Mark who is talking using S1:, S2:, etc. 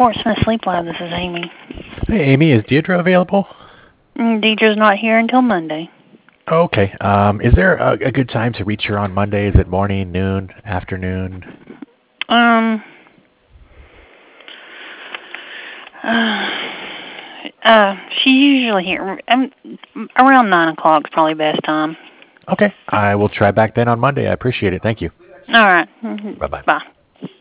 S1: Fort Smith Sleep Lab. This is Amy.
S2: Hey, Amy, is Deirdre available?
S1: Deidre's not here until Monday.
S2: Okay. Is there a good time to reach her on Monday? Is it morning, noon, afternoon?
S1: Um. She's usually here. Around 9 o'clock is probably best time.
S2: Okay. I will try back then on Monday. I appreciate it. Thank you.
S1: All right.
S2: Bye-bye.
S1: Bye.